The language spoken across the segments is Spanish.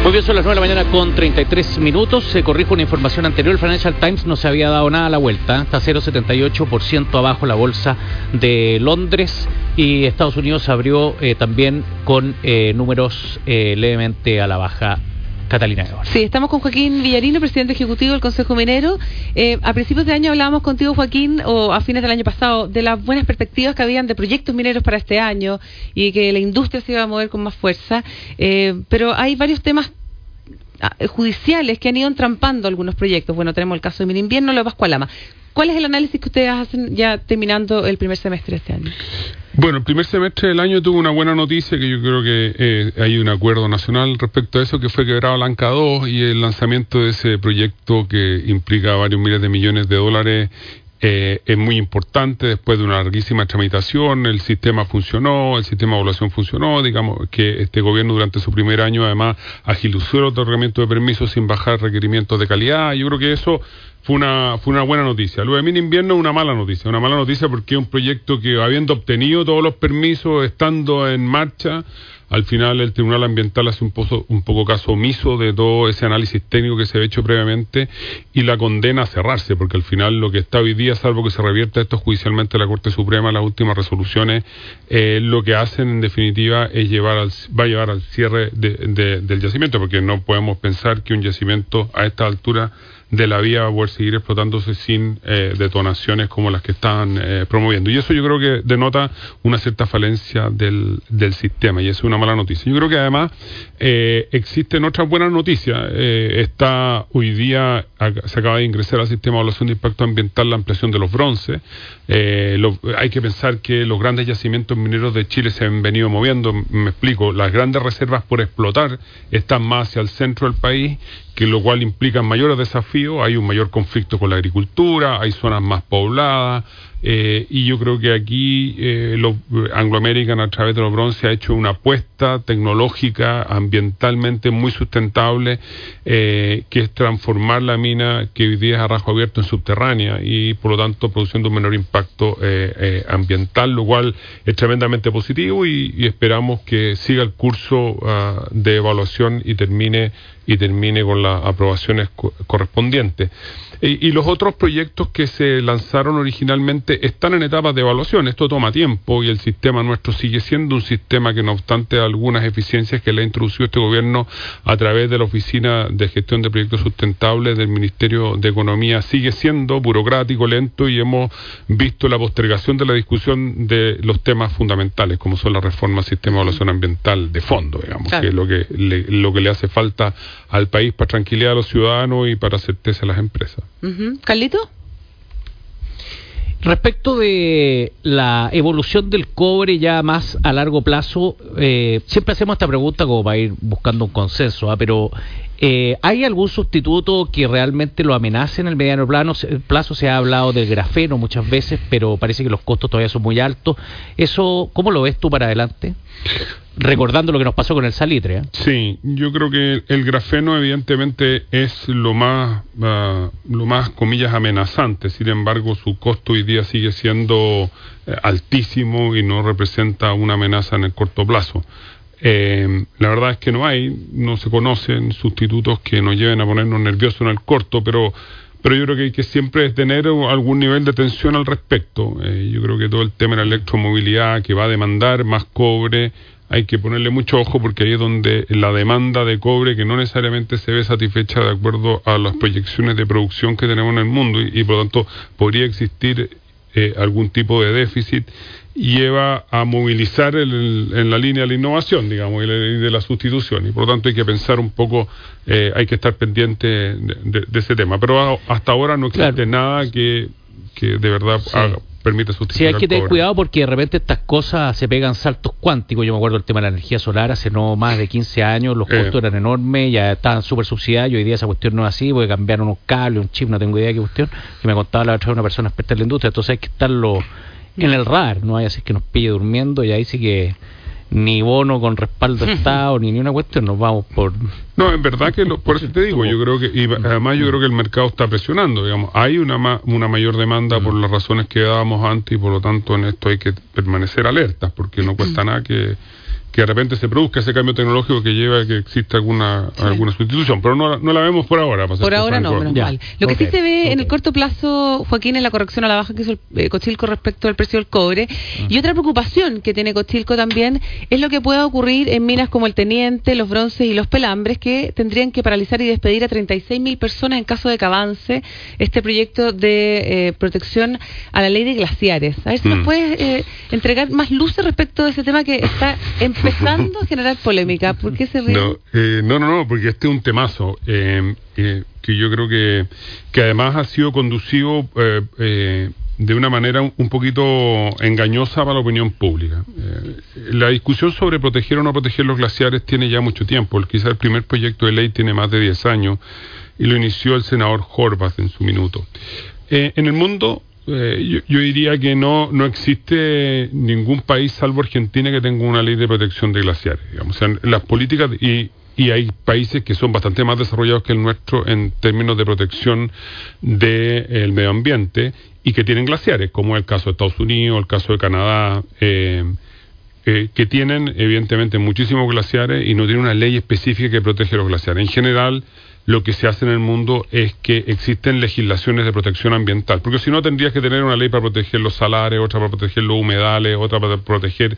Muy bien, son las 9 de la mañana con 33 minutos. Se corrige una información anterior. El Financial Times no se había dado nada a la vuelta. Está 0,78% abajo la bolsa de Londres. Y Estados Unidos abrió también con números levemente a la baja. Catalina Guevara. Sí, estamos con Joaquín Villarino, presidente ejecutivo del Consejo Minero. A principios de año hablábamos contigo, Joaquín, o a fines del año pasado, de las buenas perspectivas que habían de proyectos mineros para este año y que la industria se iba a mover con más fuerza. Pero hay varios temas judiciales que han ido entrampando algunos proyectos. Bueno, tenemos el caso de Mininvierno, lo de Pascualama. ¿Cuál es el análisis que ustedes hacen ya terminando el primer semestre de este año? Bueno, el primer semestre del año tuvo una buena noticia, que yo creo que hay un acuerdo nacional respecto a eso, que fue Quebrada Blanca 2 y el lanzamiento de ese proyecto que implica varios miles de millones de dólares. Es muy importante. Después de una larguísima tramitación, el sistema funcionó, el sistema de evaluación funcionó. Digamos que este gobierno durante su primer año además agilizó el otorgamiento de permisos sin bajar requerimientos de calidad. Yo creo que eso fue una buena noticia. Lo de Mininvierno es una mala noticia porque es un proyecto que, habiendo obtenido todos los permisos, estando en marcha, al final el Tribunal Ambiental hace un poco caso omiso de todo ese análisis técnico que se había hecho previamente y la condena a cerrarse, porque al final lo que está hoy día, salvo que se revierta esto judicialmente a la Corte Suprema, las últimas resoluciones, lo que hacen en definitiva es va a llevar al cierre del yacimiento, porque no podemos pensar que un yacimiento a esta altura de la vía va a poder seguir explotándose sin detonaciones como las que están promoviendo. Y eso yo creo que denota una cierta falencia del sistema, y eso es una mala noticia. Yo creo que además existen otras buenas noticias. Hoy día se acaba de ingresar al sistema de evaluación de impacto ambiental la ampliación de los bronces. Hay que pensar que los grandes yacimientos mineros de Chile se han venido moviendo. Me explico, las grandes reservas por explotar están más hacia el centro del país, que lo cual implica mayores desafíos. Hay un mayor conflicto con la agricultura, hay zonas más pobladas, y yo creo que aquí Anglo American, a través de los bronces, ha hecho una apuesta tecnológica ambientalmente muy sustentable, que es transformar la mina que hoy día es a rajo abierto en subterránea, y por lo tanto produciendo un menor impacto ambiental, lo cual es tremendamente positivo, y esperamos que siga el curso de evaluación y termine con las aprobaciones correspondientes. Y los otros proyectos que se lanzaron originalmente están en etapas de evaluación. Esto toma tiempo y el sistema nuestro sigue siendo un sistema que, no obstante algunas eficiencias que le ha introducido este gobierno a través de la Oficina de Gestión de Proyectos Sustentables del Ministerio de Economía, sigue siendo burocrático, lento, y hemos visto la postergación de la discusión de los temas fundamentales, como son las reformas al sistema de evaluación ambiental de fondo, digamos, claro, que es lo que le hace falta al país para tranquilidad a los ciudadanos y para certeza a las empresas. ¿Carlito? Respecto de la evolución del cobre ya más a largo plazo, siempre hacemos esta pregunta como para ir buscando un consenso, pero ¿hay algún sustituto que realmente lo amenace en el mediano plazo? Se ha hablado del grafeno muchas veces, pero parece que los costos todavía son muy altos. ¿Eso cómo lo ves tú para adelante? Recordando lo que nos pasó con el salitre. Sí, yo creo que el grafeno evidentemente es lo más comillas amenazante. Sin embargo, su costo hoy día sigue siendo altísimo y no representa una amenaza en el corto plazo. La verdad es que no se conocen sustitutos que nos lleven a ponernos nerviosos en el corto, pero yo creo que hay que siempre tener algún nivel de tensión al respecto. Yo creo que todo el tema de la electromovilidad, que va a demandar más cobre, hay que ponerle mucho ojo, porque ahí es donde la demanda de cobre, que no necesariamente se ve satisfecha de acuerdo a las proyecciones de producción que tenemos en el mundo, y por lo tanto podría existir algún tipo de déficit, lleva a movilizar en la línea de la innovación, digamos, y de la sustitución, y por lo tanto hay que pensar un poco, hay que estar pendiente de ese tema, pero hasta ahora no existe nada que de verdad permite sustituir. Sí, hay que tener cuidado, porque de repente estas cosas se pegan saltos cuánticos. Yo me acuerdo del tema de la energía solar, hace no más de 15 años los costos eran enormes, ya estaban súper subsidiados, y hoy día esa cuestión no es así, porque cambiaron unos cables, un chip, no tengo idea de qué cuestión, que me contaba la otra vez una persona experta en la industria. Entonces hay que estarlo en el radar, no hay así que nos pille durmiendo, y ahí sí que ni bono con respaldo de Estado, ni una cuestión, nos vamos por... No, en verdad que por eso te digo, yo creo que, y además yo creo que el mercado está presionando, digamos, hay una mayor demanda por las razones que dábamos antes, y por lo tanto en esto hay que permanecer alertas, porque no cuesta nada que de repente se produzca ese cambio tecnológico que lleva a que exista alguna sustitución, pero no la vemos por ahora. Por ahora no, menos mal. Lo que sí se ve en el corto plazo, Joaquín, es la corrección a la baja que hizo Cochilco respecto al precio del cobre. Y otra preocupación que tiene Cochilco también es lo que pueda ocurrir en minas como el Teniente, los Bronces y los Pelambres, que tendrían que paralizar y despedir a 36.000 personas en caso de que avance este proyecto de protección a la ley de glaciares. A ver si nos puedes entregar más luces respecto de ese tema que está empezando a generar polémica. ¿Por qué se ríe? No, porque este es un temazo que yo creo que además ha sido conducido de una manera un poquito engañosa para la opinión pública. La discusión sobre proteger o no proteger los glaciares tiene ya mucho tiempo. Quizás el primer proyecto de ley tiene más de 10 años y lo inició el senador Horvath en su minuto. En el mundo, yo diría que no existe ningún país salvo Argentina que tenga una ley de protección de glaciares. Digamos. O sea, las políticas y hay países que son bastante más desarrollados que el nuestro en términos de protección del medio ambiente y que tienen glaciares, como es el caso de Estados Unidos, el caso de Canadá, que tienen evidentemente muchísimos glaciares y no tienen una ley específica que protege los glaciares. En general, lo que se hace en el mundo es que existen legislaciones de protección ambiental, porque si no tendrías que tener una ley para proteger los salares, otra para proteger los humedales, otra para proteger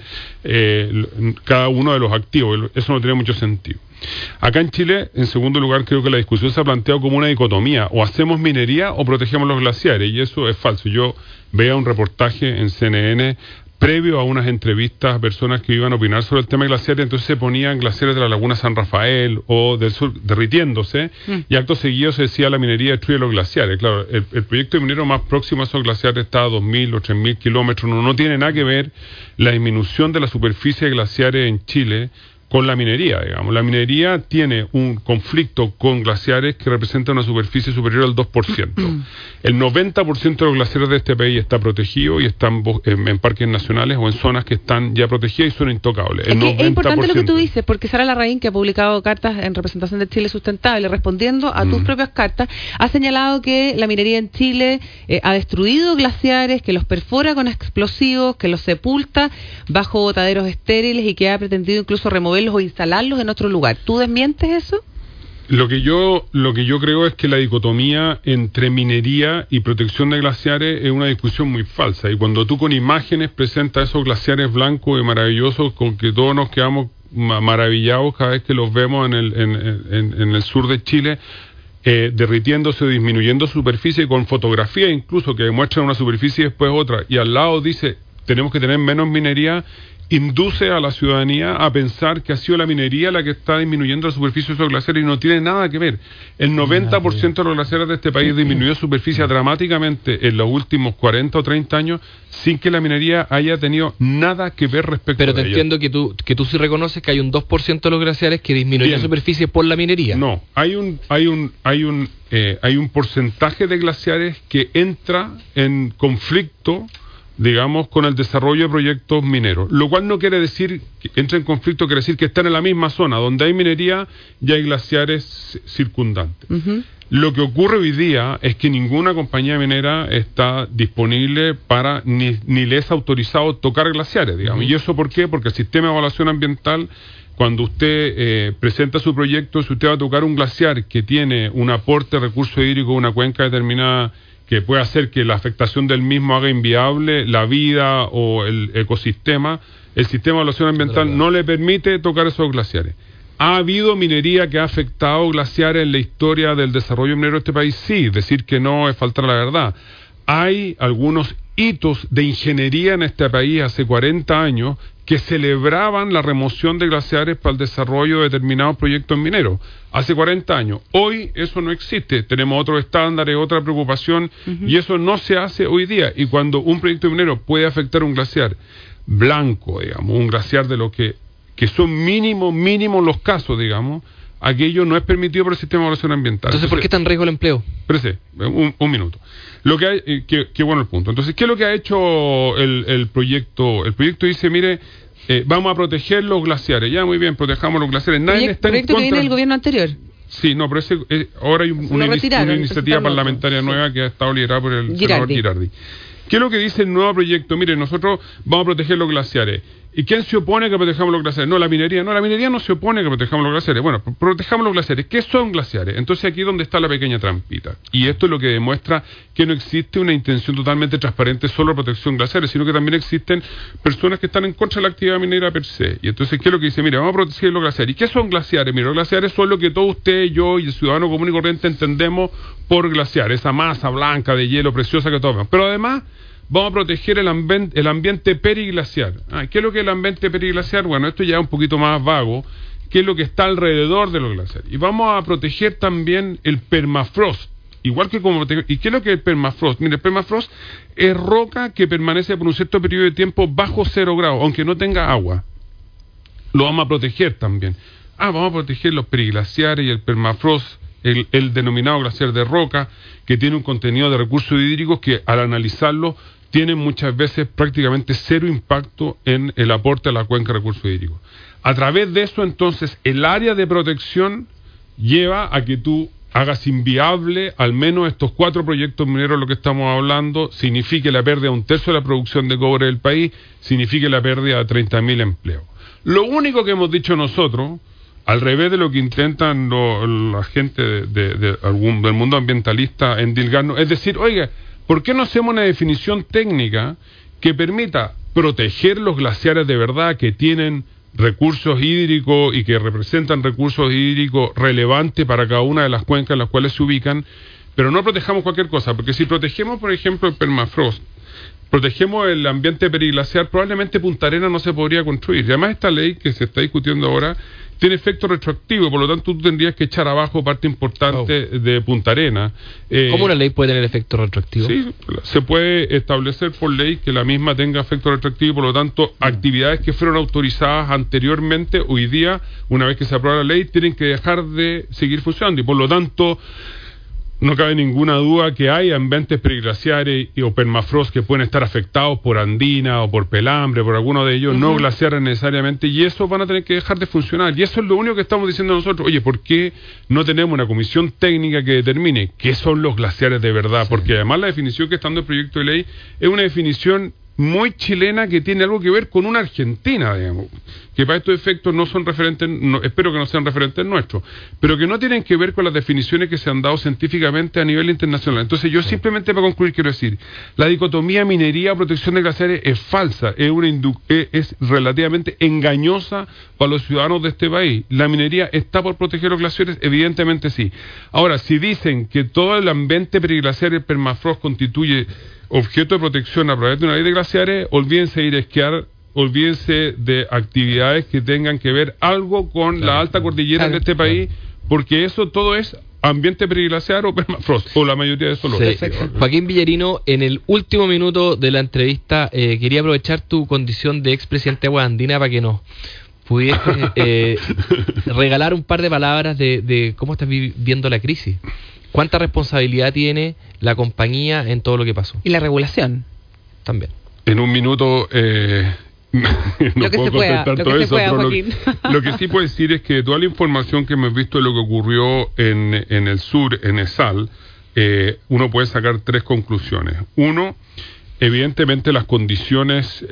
cada uno de los activos. Eso no tiene mucho sentido. Acá en Chile, en segundo lugar, creo que la discusión se ha planteado como una dicotomía: o hacemos minería o protegemos los glaciares, y eso es falso. Yo veía un reportaje en CNN previo a unas entrevistas a personas que iban a opinar sobre el tema de glaciares, entonces se ponían glaciares de la laguna San Rafael o del sur derritiéndose, y acto seguido se decía la minería destruye los glaciares. Claro, el proyecto de minero más próximo a esos glaciares está a 2.000 o 3.000 kilómetros, no tiene nada que ver la disminución de la superficie de glaciares en Chile con la minería, digamos. La minería tiene un conflicto con glaciares que representa una superficie superior al 2%. El 90% de los glaciares de este país está protegido y están en parques nacionales o en zonas que están ya protegidas y son intocables. Es importante lo que tú dices, porque Sara Larraín, que ha publicado cartas en representación de Chile Sustentable, respondiendo a tus propias cartas, ha señalado que la minería en Chile ha destruido glaciares, que los perfora con explosivos, que los sepulta bajo botaderos estériles y que ha pretendido incluso removerlos o instalarlos en otro lugar. ¿Tú desmientes eso? Lo que yo creo es que la dicotomía entre minería y protección de glaciares es una discusión muy falsa, y cuando tú con imágenes presentas esos glaciares blancos y maravillosos con que todos nos quedamos maravillados cada vez que los vemos en el sur de Chile, derritiéndose o disminuyendo superficie, con fotografía incluso que demuestran una superficie y después otra, y al lado dice tenemos que tener menos minería, induce a la ciudadanía a pensar que ha sido la minería la que está disminuyendo la superficie de esos glaciares, y no tiene nada que ver. El 90% de los glaciares de este país disminuyó superficie dramáticamente en los últimos 40 o 30 años sin que la minería haya tenido nada que ver respecto a ella. Pero te entiendo que tú sí reconoces que hay un 2% de los glaciares que disminuyen superficie por la minería. No, hay un porcentaje de glaciares que entra en conflicto, digamos, con el desarrollo de proyectos mineros, lo cual no quiere decir que entre en conflicto, quiere decir que están en la misma zona donde hay minería y hay glaciares circundantes. Lo que ocurre hoy día es que ninguna compañía minera está disponible para ni le es autorizado tocar glaciares, digamos. ¿Y eso por qué? Porque el sistema de evaluación ambiental, cuando usted presenta su proyecto, si usted va a tocar un glaciar que tiene un aporte de recurso hídrico, una cuenca determinada que puede hacer que la afectación del mismo haga inviable la vida o el ecosistema, el sistema de evaluación ambiental no le permite tocar esos glaciares. ¿Ha habido minería que ha afectado glaciares en la historia del desarrollo minero de este país? Sí, decir que no es faltar la verdad. Hay algunos hitos de ingeniería en este país hace 40 años que celebraban la remoción de glaciares para el desarrollo de determinados proyectos mineros. Hace 40 años. Hoy eso no existe. Tenemos otros estándares, otra preocupación, y eso no se hace hoy día. Y cuando un proyecto minero puede afectar un glaciar blanco, digamos, un glaciar de lo que son mínimos los casos, digamos, aquello no es permitido por el sistema de evaluación ambiental. Entonces, ¿por qué está en riesgo el empleo? Espérese, un minuto. Lo que hay, que bueno el punto. Entonces, ¿qué es lo que ha hecho el proyecto? El proyecto dice, mire, vamos a proteger los glaciares. Ya, muy bien, protejamos los glaciares. Nadie está en contra. ¿Proyecto que viene del gobierno anterior? Sí, no, pero ahora hay una iniciativa parlamentaria nueva que ha estado liderada por el senador Girardi. ¿Qué es lo que dice el nuevo proyecto? Mire, nosotros vamos a proteger los glaciares. ¿Y quién se opone a que protejamos los glaciares? No, la minería. No, la minería no se opone a que protejamos los glaciares. Bueno, protejamos los glaciares. ¿Qué son glaciares? Entonces aquí es donde está la pequeña trampita. Y esto es lo que demuestra que no existe una intención totalmente transparente solo de protección de glaciares, sino que también existen personas que están en contra de la actividad minera per se. Y entonces, ¿qué es lo que dice? Mira, vamos a proteger los glaciares. ¿Y qué son glaciares? Mira, los glaciares son lo que todos usted, yo y el ciudadano común y corriente entendemos por glaciar. Esa masa blanca de hielo preciosa que todos vemos. Pero además, vamos a proteger el ambiente periglaciar. ¿Qué es lo que es el ambiente periglaciar? Bueno, esto ya es un poquito más vago. ¿Qué es lo que está alrededor de los glaciares? Y vamos a proteger también el permafrost. Igual que como ¿y qué es lo que es el permafrost? Mire, el permafrost es roca que permanece por un cierto periodo de tiempo bajo 0 grados, aunque no tenga agua. Lo vamos a proteger también. Vamos a proteger los periglaciares y el permafrost, el denominado glaciar de roca, que tiene un contenido de recursos hídricos que al analizarlo tienen muchas veces prácticamente cero impacto en el aporte a la cuenca de recursos hídricos. A través de eso, entonces, el área de protección lleva a que tú hagas inviable al menos estos 4 proyectos mineros de lo que estamos hablando, signifique la pérdida de 1/3 de la producción de cobre del país, signifique la pérdida de 30.000 empleos. Lo único que hemos dicho nosotros, al revés de lo que intentan la gente del mundo ambientalista endilgarnos, es decir, oiga, ¿por qué no hacemos una definición técnica que permita proteger los glaciares de verdad que tienen recursos hídricos y que representan recursos hídricos relevantes para cada una de las cuencas en las cuales se ubican, pero no protejamos cualquier cosa? Porque si protegemos, por ejemplo, el permafrost, protegemos el ambiente periglaciar, probablemente Punta Arenas no se podría construir. Y además esta ley que se está discutiendo ahora tiene efecto retroactivo, por lo tanto tú tendrías que echar abajo parte importante de Punta Arenas. ¿Cómo una ley puede tener efecto retroactivo? Sí, se puede establecer por ley que la misma tenga efecto retroactivo y por lo tanto actividades que fueron autorizadas anteriormente, hoy día, una vez que se aprueba la ley, tienen que dejar de seguir funcionando y por lo tanto no cabe ninguna duda que hay ambientes periglaciares o permafrost que pueden estar afectados por andina o por pelambre, por alguno de ellos, no glaciares necesariamente, y eso van a tener que dejar de funcionar. Y eso es lo único que estamos diciendo nosotros. Oye, ¿por qué no tenemos una comisión técnica que determine qué son los glaciares de verdad? Sí. Porque además la definición que está en el proyecto de ley es una definición muy chilena que tiene algo que ver con una Argentina, digamos, que para estos efectos no son referentes, espero que no sean referentes nuestros, pero que no tienen que ver con las definiciones que se han dado científicamente a nivel internacional. Entonces yo simplemente para concluir quiero decir, la dicotomía minería-protección de glaciares es falsa, es relativamente engañosa para los ciudadanos de este país. La minería está por proteger los glaciares, evidentemente sí. Ahora, si dicen que todo el ambiente periglaciar y el permafrost constituye objeto de protección a través de una ley de glaciares, olvídense de ir a esquiar, olvídense de actividades que tengan que ver algo con la alta cordillera de este país, porque eso todo es ambiente periglaciar o permafrost, o la mayoría de eso lo es. Joaquín Villarino, en el último minuto de la entrevista, quería aprovechar tu condición de expresidente de Aguas Andinas para que nos pudiese regalar un par de palabras de cómo estás viviendo la crisis. ¿Cuánta responsabilidad tiene la compañía en todo lo que pasó? Y la regulación. También. En un minuto no puedo contestar todo eso, pero lo que sí puedo decir es que toda la información que hemos visto de lo que ocurrió en el sur, en ESAL, uno puede sacar 3 conclusiones. Uno, evidentemente las condiciones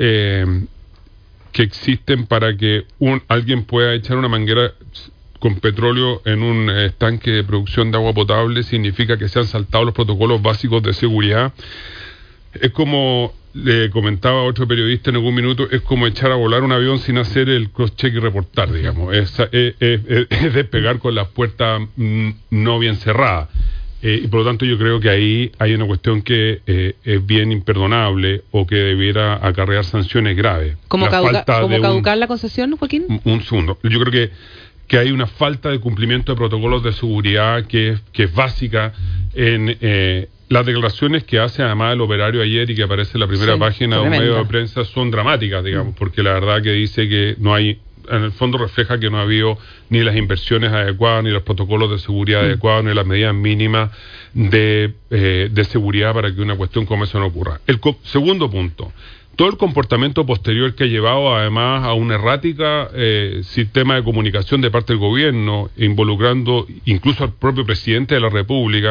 que existen para que alguien pueda echar una manguera con petróleo en un estanque de producción de agua potable significa que se han saltado los protocolos básicos de seguridad. Es como le comentaba a otro periodista en algún minuto, es como echar a volar un avión sin hacer el cross-check y reportar, digamos. Es despegar con las puertas no bien cerradas. Y por lo tanto yo creo que ahí hay una cuestión que es bien imperdonable o que debiera acarrear sanciones graves. ¿Cómo caducar la concesión, Joaquín? Un segundo. Yo creo que hay una falta de cumplimiento de protocolos de seguridad que es básica en las declaraciones que hace además el operario ayer y que aparece en la primera página de un medio de prensa son dramáticas, digamos, porque la verdad que dice que no hay, en el fondo refleja que no ha habido ni las inversiones adecuadas, ni los protocolos de seguridad adecuados, ni las medidas mínimas de seguridad para que una cuestión como eso no ocurra. El segundo punto, todo el comportamiento posterior que ha llevado además a un errática sistema de comunicación de parte del gobierno, involucrando incluso al propio presidente de la República,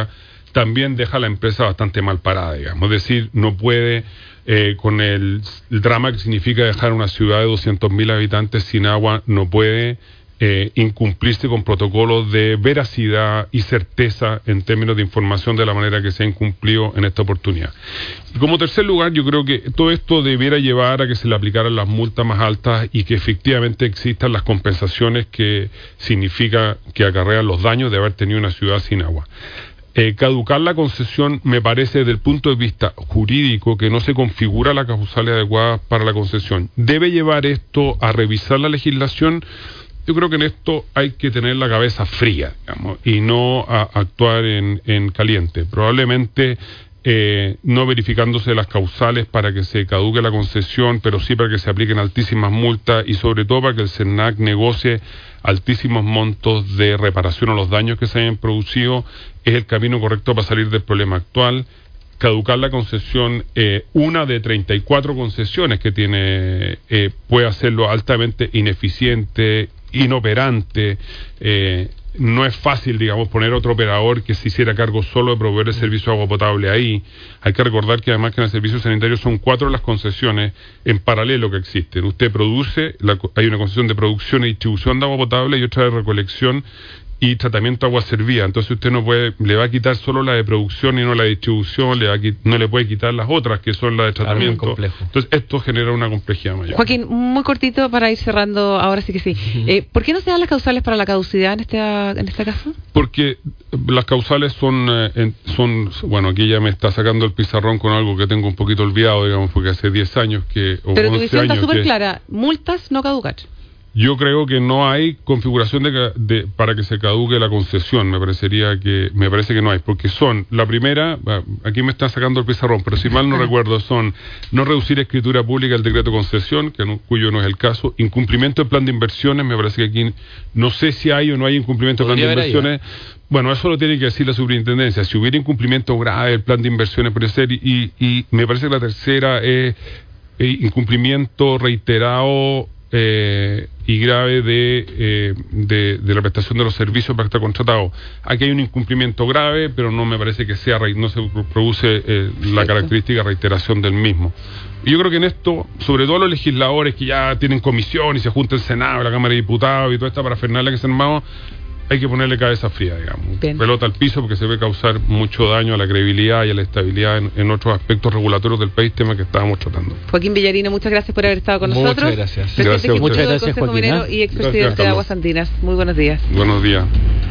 también deja a la empresa bastante mal parada, digamos. Es decir, no puede, con el drama que significa dejar una ciudad de 200.000 habitantes sin agua, no puede incumplirse con protocolos de veracidad y certeza en términos de información de la manera que se ha incumplido en esta oportunidad. Y como tercer lugar, yo creo que todo esto debiera llevar a que se le aplicaran las multas más altas y que efectivamente existan las compensaciones que significa que acarrean los daños de haber tenido una ciudad sin agua. Caducar la concesión me parece desde el punto de vista jurídico que no se configura la causales adecuada para la concesión. Debe llevar esto a revisar la legislación. Yo creo que en esto hay que tener la cabeza fría, digamos, y no actuar en caliente. Probablemente no verificándose las causales para que se caduque la concesión, pero sí para que se apliquen altísimas multas y sobre todo para que el SERNAC negocie altísimos montos de reparación a los daños que se hayan producido, es el camino correcto para salir del problema actual. Caducar la concesión, una de 34 concesiones que tiene, puede hacerlo altamente ineficiente, inoperante. No es fácil, digamos, poner otro operador que se hiciera cargo solo de proveer el servicio de agua potable ahí. Hay que recordar que además que en el servicio sanitario son 4 las concesiones en paralelo que existen. Usted produce, hay una concesión de producción y distribución de agua potable y otra de recolección y tratamiento de agua servida. Entonces usted no puede, le va a quitar solo la de producción y no la de distribución, no le puede quitar las otras que son las de tratamiento. Entonces esto genera una complejidad mayor. Joaquín, muy cortito para ir cerrando, ahora sí que sí. ¿Por qué no se dan las causales para la caducidad en este caso? Porque las causales son, bueno, aquí ya me está sacando el pizarrón con algo que tengo un poquito olvidado, digamos, porque hace 10 años que... Pero tu visión está súper clara, multas no caducar. Yo creo que no hay configuración para que se caduque la concesión. Me parece que no hay, porque son, la primera, aquí me están sacando el pizarrón, pero si mal no recuerdo, son no reducir escritura pública del decreto de concesión, cuyo no es el caso, incumplimiento del plan de inversiones, me parece que aquí no sé si hay o no hay incumplimiento del plan de inversiones. Bueno, eso lo tiene que decir la superintendencia. Si hubiera incumplimiento grave del plan de inversiones, puede ser, y me parece que la tercera es incumplimiento reiterado y grave de la prestación de los servicios para estar contratado. Aquí hay un incumplimiento grave, pero no me parece que no se produce la característica reiteración del mismo. Y yo creo que en esto, sobre todo los legisladores que ya tienen comisión y se junta el Senado, la Cámara de Diputados y toda esta parafernalia que se han armado, hay que ponerle cabeza fría, digamos. Bien. Pelota al piso, porque se ve causar mucho daño a la credibilidad y a la estabilidad en otros aspectos regulatorios del país, tema que estábamos tratando. Joaquín Villarino, muchas gracias por haber estado con nosotros. Muchas gracias. Presidente Muchas gracias, del Consejo Minero y expresidente de Aguas Andinas. Muy buenos días. Buenos días.